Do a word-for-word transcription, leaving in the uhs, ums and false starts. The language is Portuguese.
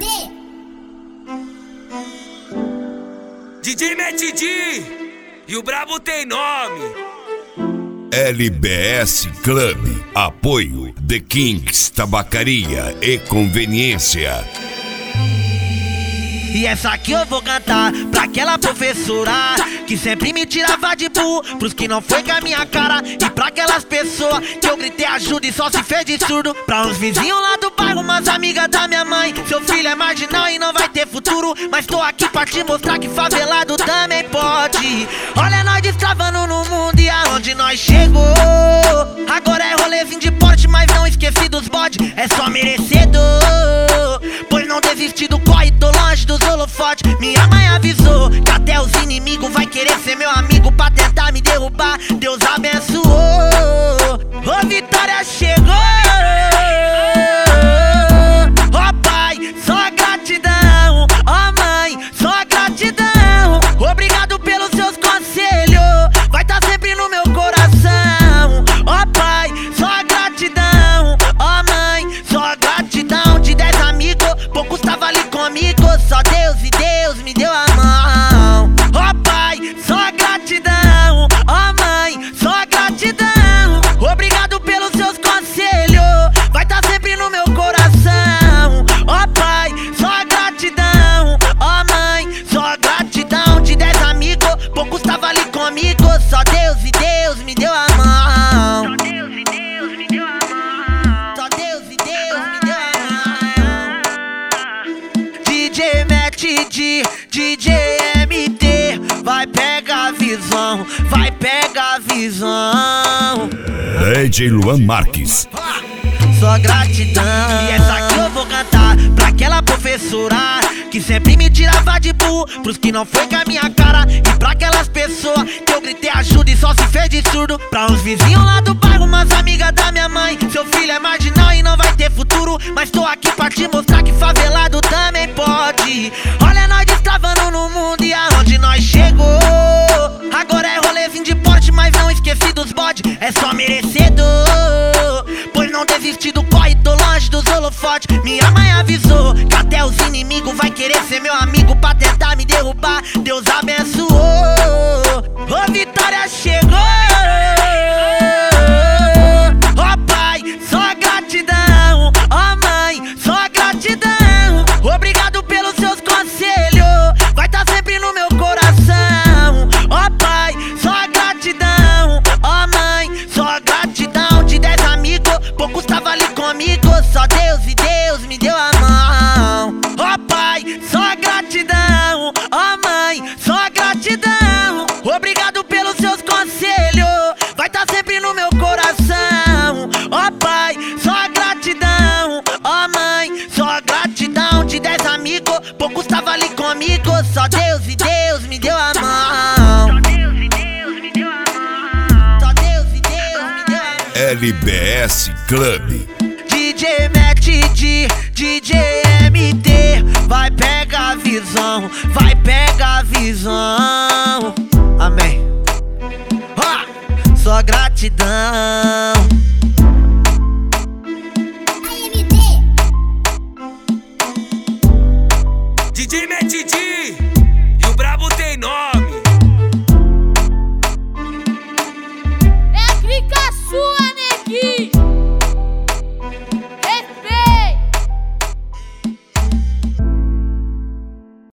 D J Matt D e o brabo tem nome. L B S Club, apoio The Kings, tabacaria e conveniência. E essa aqui eu vou cantar pra aquela professora que sempre me tirava de burro, pros que não foi com a minha cara. E pra aquelas pessoas que eu gritei ajuda e só se fez de surdo. Pra uns vizinhos lá do bairro, umas amigas da minha mãe. Seu filho é marginal e não vai ter futuro, mas tô aqui pra te mostrar que favelado também pode. Olha nós destravando no mundo e aonde nós chegou. Agora é rolezinho de porte, mas não esqueci dos bode. É só merecedor, pois não desisti do corre, tô longe dos holofotes. Minha mãe avisou que até os inimigos vai querer ser meu amigo pra tentar me derrubar. Deus abençoou, ô vitória chegou. Ó pai, só gratidão. Ó mãe, só gratidão. Obrigado pelos seus conselhos, vai tá sempre no meu coração. Ó pai, só gratidão. Ó mãe, só gratidão. De dez amigos, poucos tava ali comigo. Só Deus e Deus me deu a mão. Ó pai, só gratidão. Ó mãe, só gratidão. Obrigado pelos seus conselhos, vai tá sempre no meu coração. Ó pai, só gratidão. Ó mãe, só gratidão. De dez amigos, poucos tava ali comigo. Só Deus e Deus me deu a mão. Só Deus e Deus me deu a mão. Só Deus e Deus me deu a mão. D J Matt D, D J M T, vai pegar a visão, vai pegar a visão. D J Luan Marques. Só gratidão. E essa aqui eu vou cantar pra aquela professora que sempre me tirava de burro, pros que não foi com a minha cara. E pra aquelas pessoas que eu gritei ajuda e só se fez de surdo. Pra uns vizinhos lá do bairro, umas amigas da minha mãe. Seu filho é marginal e não vai ter futuro, mas tô aqui pra te mostrar que favelado também pode. Olha nós destravando no mundo e aonde nós chegou. Agora é rolezinho de porte, mas não esqueci dos bode. É só merecedor, pois não desisti do corre, tô longe dos holofotes. Minha mãe avisou que até os inimigos vai querer ser meu amigo pra tentar me derrubar. Deus abençoou, ô vitória chegou. Ó pai, só gratidão. Ó mãe, só gratidão. Obrigado pelos seus conselhos, vai tá sempre no meu coração. Ó pai, só gratidão. Ó mãe, só gratidão. De dez amigos, poucos tava ali comigo. Só Deus e Deus me deu a mão. Ó pai, só gratidão. Ó mãe, só gratidão. Obrigado pelos seus conselhos, vai tá sempre no meu coração. Ó pai, só gratidão. Ó mãe, só gratidão. De dez amigos, poucos tava ali comigo. Só Deus e Deus me deu a mão. Só Deus e Deus me deu a mão. Só Deus e Deus me deu a mão. L B S Club. D J Matt D, D J M T, vai pegar a visão, vai pegar a visão. Amém. Ó, só gratidão.